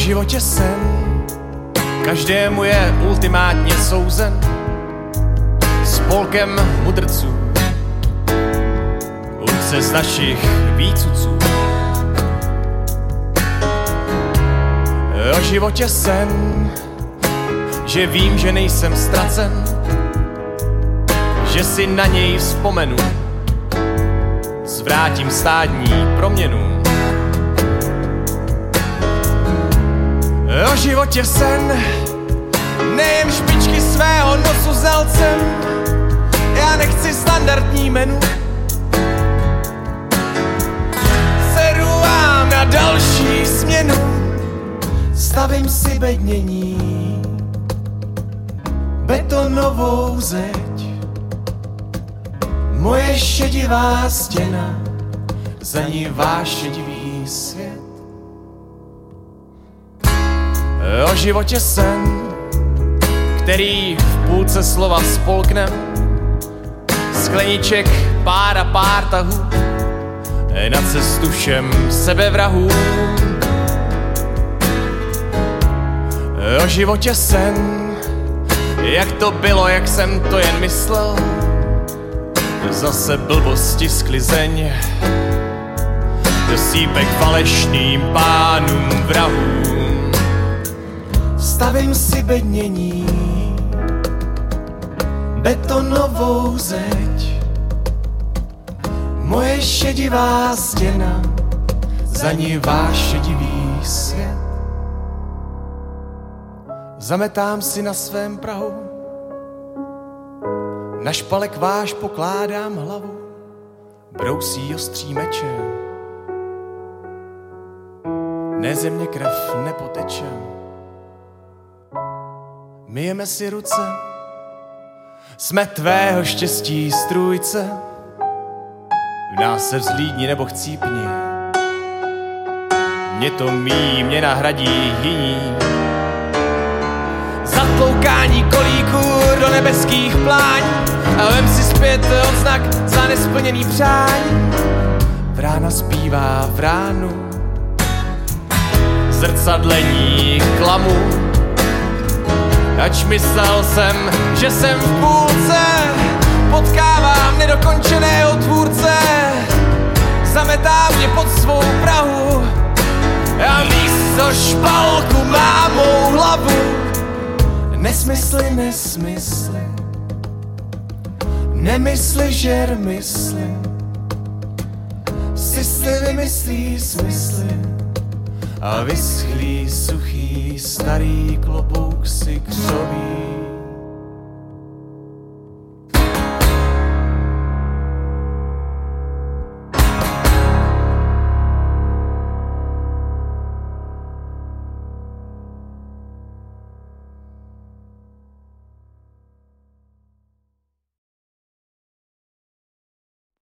životě sen, každému je ultimátně souzen spolkem mudrců, uce z našich výcuců. O životě sen, že vím, že nejsem ztracen, že si na něj vzpomenu, zvrátím stádní proměnu. O životě sen, nejem špičky svého nosu zelcem, já nechci standardní menu. Seru vám na další směnu, stavím si bednění, betonovou zeď, moje šedivá stěna, za ní váš šedivý svět. O životě sen, který v půlce slova spolknem, skleniček pár a pár tahů, na cestu všem sebevrahům. O životě sen, jak to bylo, jak jsem to jen myslel, zase blbosti sklizeň, do sípek falešným pánům vrahům. Stavím si bednění, betonovou zeď, moje šedivá stěna, za ní váš šedivý svět. Zametám si na svém prahu, na špalek váš pokládám hlavu, brousí ostří meče, ne země krev nepoteče. Myjeme si ruce, jsme tvého štěstí strůjce, v nás se vzlídni nebo chcípni, mě to míjí, mě nahradí jiní. Zatloukání kolíků do nebeských plání a vem si zpět odznak za nesplněný přání. Vrána zpívá v ránu, zrcadlení klamu, ač myslel jsem, že jsem v půlce, potkávám nedokončeného tvůrce, zametá mě pod svou prahu a místo špalku má mou hlavu. Nesmysly, nesmysly, nemysli, žer mysli, sysly vymyslí smysly a vyschlý, suchý, starý klobouk si